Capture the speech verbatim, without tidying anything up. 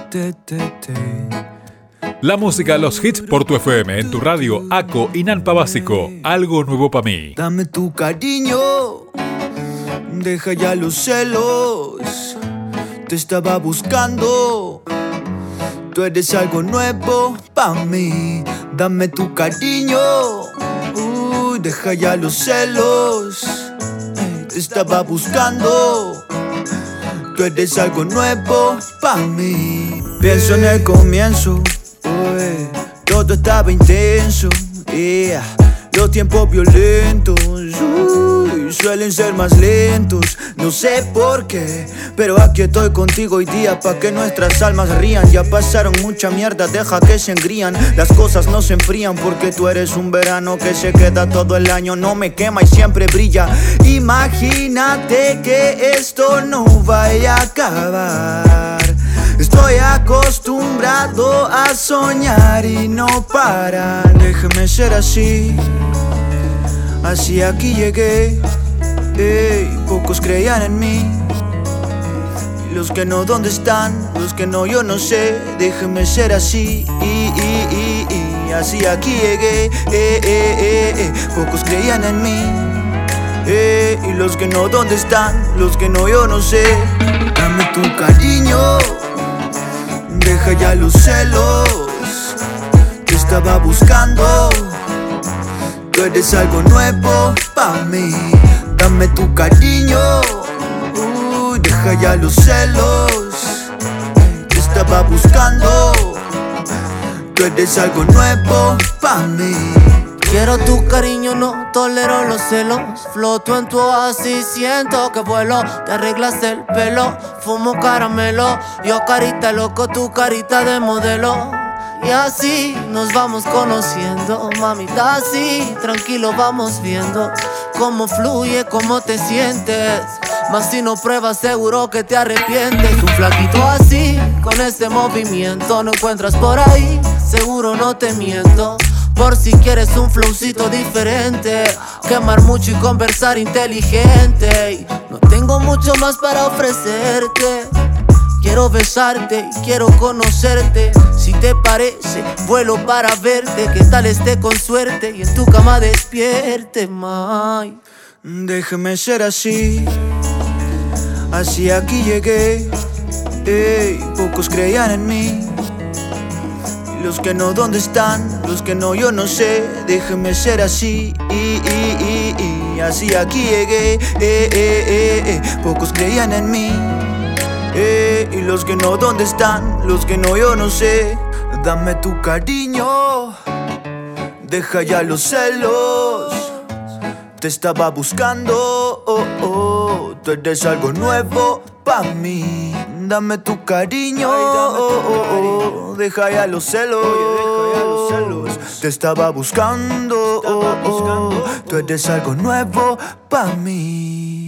te, te, te. La música, los hits por tu F M, en tu radio, Aco y Nampa Básico. Algo nuevo para mí. Dame tu cariño, deja ya los celos. Te estaba buscando, tú eres algo nuevo pa' mí. Dame tu cariño, uy, deja ya los celos. Te estaba buscando, tú eres algo nuevo pa' mí. Pienso en el comienzo, uy, todo estaba intenso, yeah. Los tiempos violentos, uy, suelen ser más lentos. No sé por qué, pero aquí estoy contigo hoy día pa' que nuestras almas rían. Ya pasaron mucha mierda, deja que se engrían. Las cosas no se enfrían porque tú eres un verano que se queda todo el año. No me quema y siempre brilla. Imagínate que esto no vaya a acabar. Estoy acostumbrado a soñar y no parar. Déjame ser así, así aquí llegué. Ey, pocos creían en mí. Y los que no, ¿dónde están? Los que no, yo no sé. Déjame ser así, y, y, y, y. Así aquí llegué. Eh, eh, eh, eh. Pocos creían en mí. Eh, y los que no, ¿dónde están? Los que no, yo no sé. Dame tu cariño, deja ya los celos. Te estaba buscando, tú eres algo nuevo pa' mí. Dame tu cariño, uy, deja ya los celos. Te estaba buscando, tú eres algo nuevo pa' mí. Quiero tu cariño, no tolero los celos. Floto en tu oasis, siento que vuelo. Te arreglaste el pelo, fumo caramelo. Yo carita loco, tu carita de modelo. Y así nos vamos conociendo, mamita, así tranquilo vamos viendo cómo fluye, cómo te sientes. Mas si no pruebas seguro que te arrepientes. Un flaquito así, con este movimiento no encuentras por ahí, seguro no te miento. Por si quieres un flowcito diferente, quemar mucho y conversar inteligente. No tengo mucho más para ofrecerte. Quiero besarte y quiero conocerte. Si te parece, vuelo para verte. Que tal esté con suerte y en tu cama despierte, may. Déjame ser así, así aquí llegué. Ey, pocos creían en mí. Y los que no, ¿dónde están? Los que no, yo no sé. Déjame ser así, y, y, y, y. Así aquí llegué. Eh, eh, eh, eh. Pocos creían en mí. Eh, y los que no, ¿dónde están? Los que no, yo no sé. Dame tu cariño, deja ya los celos. Te estaba buscando, oh, oh. Tú eres algo nuevo pa' mí. Dame tu cariño, oh, oh, oh. Deja ya los celos. Te estaba buscando, oh, oh. Tú eres algo nuevo pa' mí.